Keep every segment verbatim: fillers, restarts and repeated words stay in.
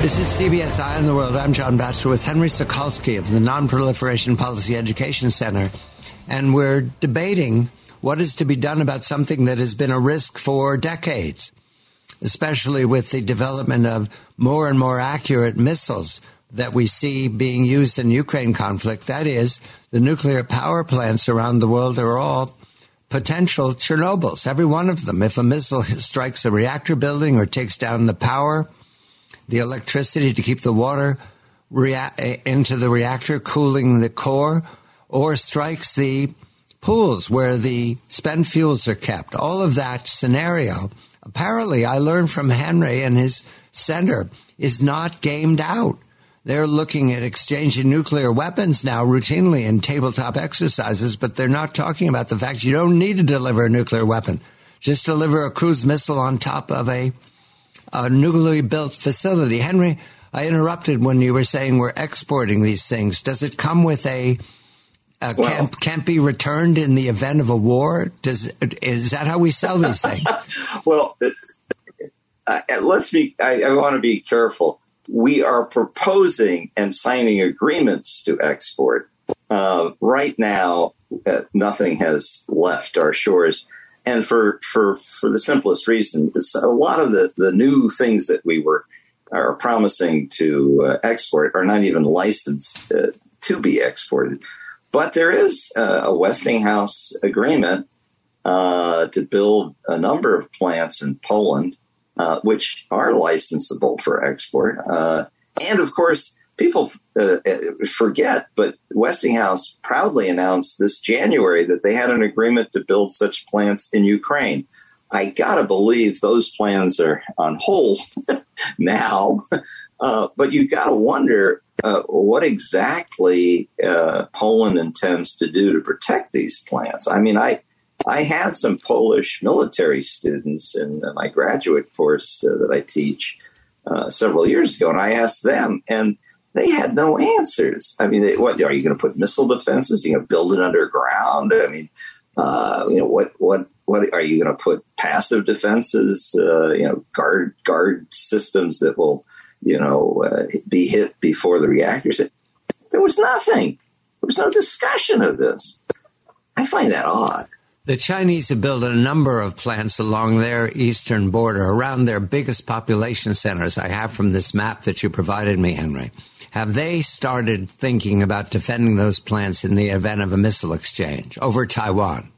This is C B S Eye on the World. I'm John Batchelor with Henry Sokolsky of the Non-Proliferation Policy Education Center. And we're debating what is to be done about something that has been a risk for decades, especially with the development of more and more accurate missiles that we see being used in the Ukraine conflict. That is, the nuclear power plants around the world are all potential Chernobyls, every one of them. If a missile strikes a reactor building or takes down the power, the electricity to keep the water rea- into the reactor, cooling the core, or strikes the pools where the spent fuels are kept. All of that scenario, apparently, I learned from Henry and his center, is not gamed out. They're looking at exchanging nuclear weapons now routinely in tabletop exercises, but they're not talking about the fact you don't need to deliver a nuclear weapon. Just deliver a cruise missile on top of a a nuclearly built facility. Henry, I interrupted when you were saying we're exporting these things. Does it come with a, a well, can't, can't be returned in the event of a war? Does is that how we sell these things? Well, uh, let's be. I, I want to be careful. We are proposing and signing agreements to export. Uh, right now, uh, nothing has left our shores. And for, for, for the simplest reason, a lot of the, the new things that we were are promising to uh, export are not even licensed uh, to be exported. But there is uh, a Westinghouse agreement uh, to build a number of plants in Poland, uh, which are licensable for export. Uh, and, of course, people uh, forget, but Westinghouse proudly announced this January that they had an agreement to build such plants in Ukraine. I gotta believe those plans are on hold now, uh, but you gotta wonder uh, what exactly uh, Poland intends to do to protect these plants. I mean, I I had some Polish military students in my graduate course uh, that I teach uh, several years ago, and I asked them, and they had no answers. I mean, they, what are you going to put missile defenses? Are you going to build it underground? I mean, uh, you know, what, what, what are you going to put passive defenses? Uh, you know, guard guard systems that will, you know, uh, be hit before the reactors hit. There was nothing. There was no discussion of this. I find that odd. The Chinese have built a number of plants along their eastern border, around their biggest population centers. I have from this map that you provided me, Henry. Have they started thinking about defending those plants in the event of a missile exchange over Taiwan?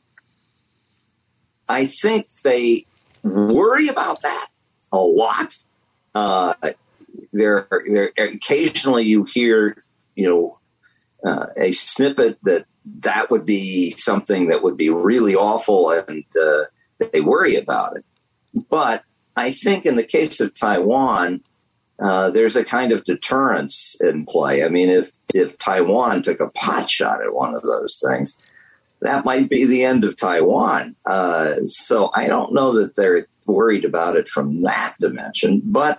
I think they worry about that a lot. Uh, there, there, occasionally you hear, you know, uh, a snippet that that would be something that would be really awful, and uh, they worry about it. But I think in the case of Taiwan, uh, there's a kind of deterrence in play. I mean, if, if Taiwan took a pot shot at one of those things, that might be the end of Taiwan. Uh, so I don't know that they're worried about it from that dimension. But,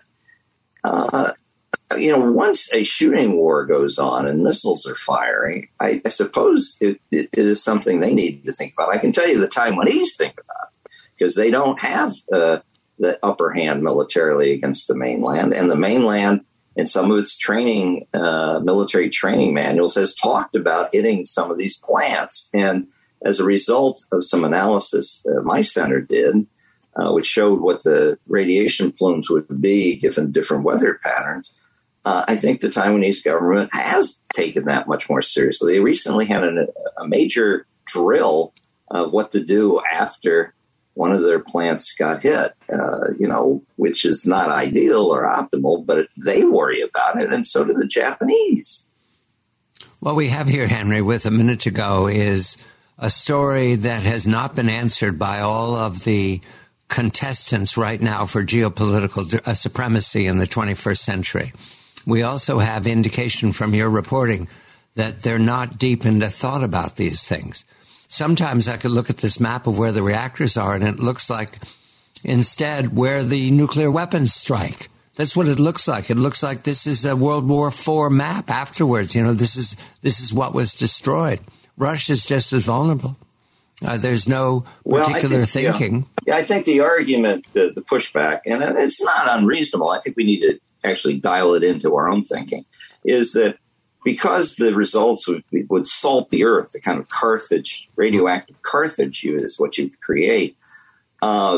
uh, you know, once a shooting war goes on and missiles are firing, I, I suppose it, it is something they need to think about. I can tell you the Taiwanese think about it because they don't have uh, the upper hand militarily against the mainland. And the mainland, in some of its training, uh, military training manuals, has talked about hitting some of these plants. And as a result of some analysis uh, my center did, uh, which showed what the radiation plumes would be given different weather patterns, uh, I think the Taiwanese government has taken that much more seriously. They recently had an, a major drill of what to do after one of their plants got hit, uh, you know, which is not ideal or optimal, but they worry about it, and so do the Japanese. What we have here, Henry, with a minute to go, is a story that has not been answered by all of the contestants right now for geopolitical uh, supremacy in the twenty-first century. We also have indication from your reporting that they're not deep into thought about these things. Sometimes I could look at this map of where the reactors are, and it looks like instead where the nuclear weapons strike. That's what it looks like. It looks like this is a World War Four map afterwards. You know, this is this is what was destroyed. Russia's just as vulnerable. Uh, there's no particular well, think, thinking. Yeah. yeah, I think the argument, the, the pushback, and it's not unreasonable. I think we need to actually dial it into our own thinking, is that because the results would, would salt the earth, the kind of Carthage, radioactive Carthage is what you create, uh,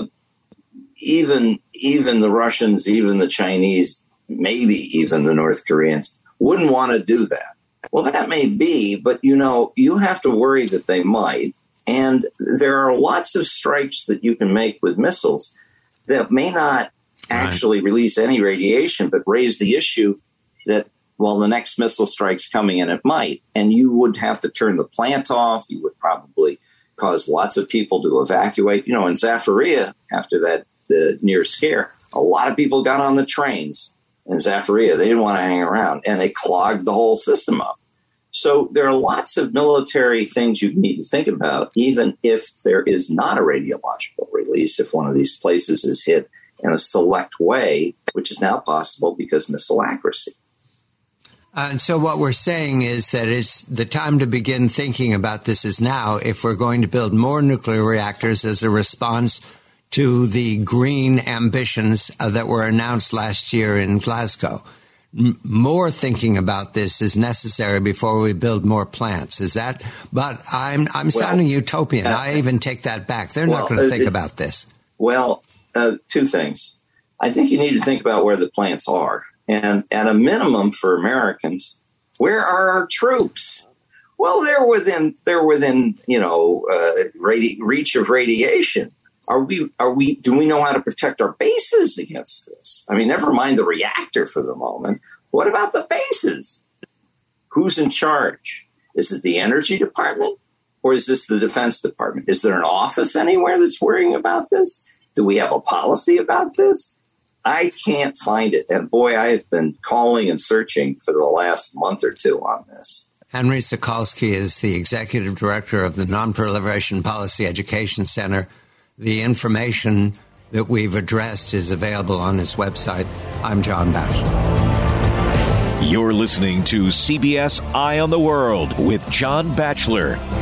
even even the Russians, even the Chinese, maybe even the North Koreans wouldn't want to do that. Well, that may be, but, you know, you have to worry that they might. And there are lots of strikes that you can make with missiles that may not actually right. release any radiation, but raise the issue that, well, the next missile strike's coming and it might. And you would have to turn the plant off. You would probably cause lots of people to evacuate. You know, in Zaporizhzhia, after that uh, near scare, a lot of people got on the trains in Zaporizhzhia. They didn't want to hang around, and they clogged the whole system up. So there are lots of military things you need to think about, even if there is not a radiological release, if one of these places is hit in a select way, which is now possible because missile accuracy. Uh, and so what we're saying is that it's the time to begin thinking about this is now if we're going to build more nuclear reactors as a response to the green ambitions uh, that were announced last year in Glasgow. M- more thinking about this is necessary before we build more plants. Is that? But I'm I'm well, sounding utopian. Uh, I even take that back. They're well, not going to uh, think it, about this. Well, uh, two things. I think you need to think about where the plants are. And at a minimum for Americans, where are our troops? Well, they're within they're within you know uh, radi- reach of radiation. Are we are we do we know how to protect our bases against this? I mean, never mind the reactor for the moment. What about the bases? Who's in charge? Is it the Energy Department or is this the Defense Department? Is there an office anywhere that's worrying about this? Do we have a policy about this? I can't find it. And boy, I have been calling and searching for the last month or two on this. Henry Sokolsky is the executive director of the Non-Proliferation Policy Education Center. The information that we've addressed is available on his website. I'm John Batchelor. You're listening to C B S Eye on the World with John Batchelor.